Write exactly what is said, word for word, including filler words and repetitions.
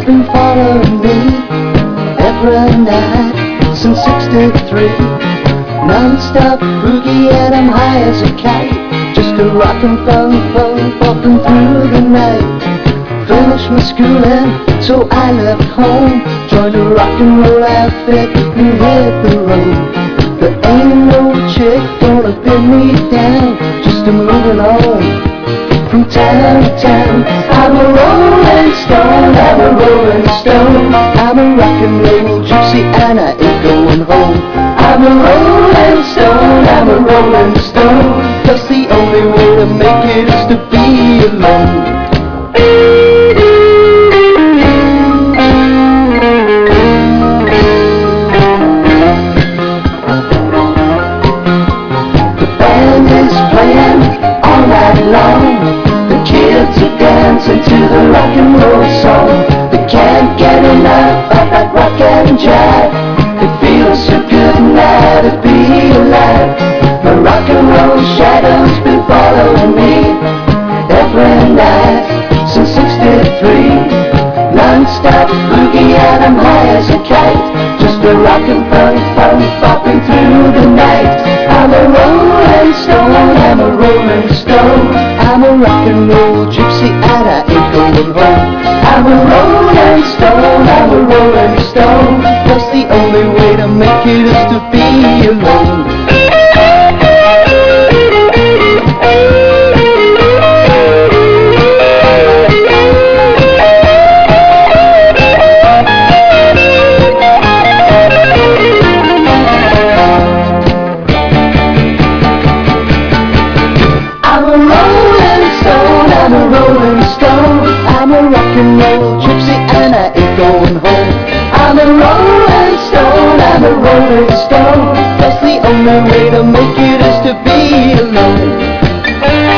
been following me every night since sixty-three. Non-stop boogie and I'm high as a kite, just a rockin' funk funk popping through the night. Finished my schooling, so I left home, joined a rock and roll outfit and hit the road. There ain't no chick gonna pin me down, just a moving on from town to town. I'm a rolling stone, I'm a rolling stone, I'm a rock and roll gypsy and I ain't going home. I'm a rolling stone, I'm a rolling stone, plus the only way to make it is to be alone. The kids are dancing to the rock and roll song. They can't get enough of that rock and jive. It feels so good now to be alive. My rock and roll shadow's been following me every night since sixty-three. Non-stop boogie and I'm high as a kite, just a rockin' funk funk bopping through the night. I'm a rolling stone, I'm a rolling stone, I'm a rock and roll gypsy and I ain't going home. I'm a rolling stone, I'm a rolling stone, plus the only way to make it is to be alone. I'm a rolling stone, I'm a rock and roll gypsy and I ain't going home. I'm a rolling stone, I'm a rolling stone, plus the only way to make it is to be alone.